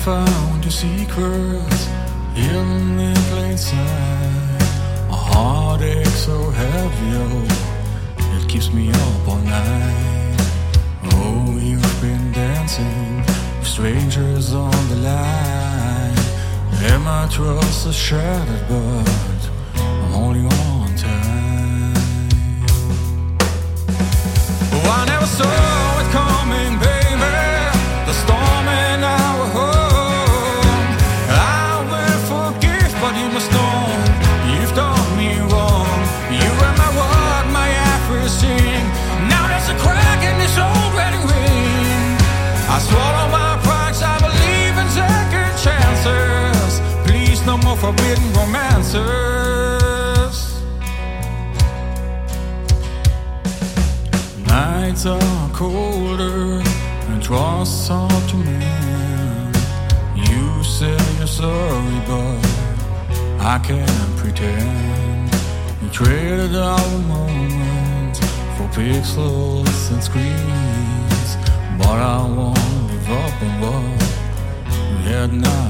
found your secrets hidden in plain sight. A heartache so heavy, oh, it keeps me up all night. Oh, you've been dancing with strangers on the line, and my trust is shattered, but I'm holding on tight. Oh, I never saw it coming, baby, the storm in our home. I will forgive, but you must know you've done me wrong. You were my word, my everything. Now there's a crack in this old wedding ring. I swallow my pride, I believe in second chances. Please, no more forbidden romances. Nights are colder and trust's hard to mend. You say you're sorry, but I can't pretend. We traded our moments for pixels and screens, but I won't give up on what we had now.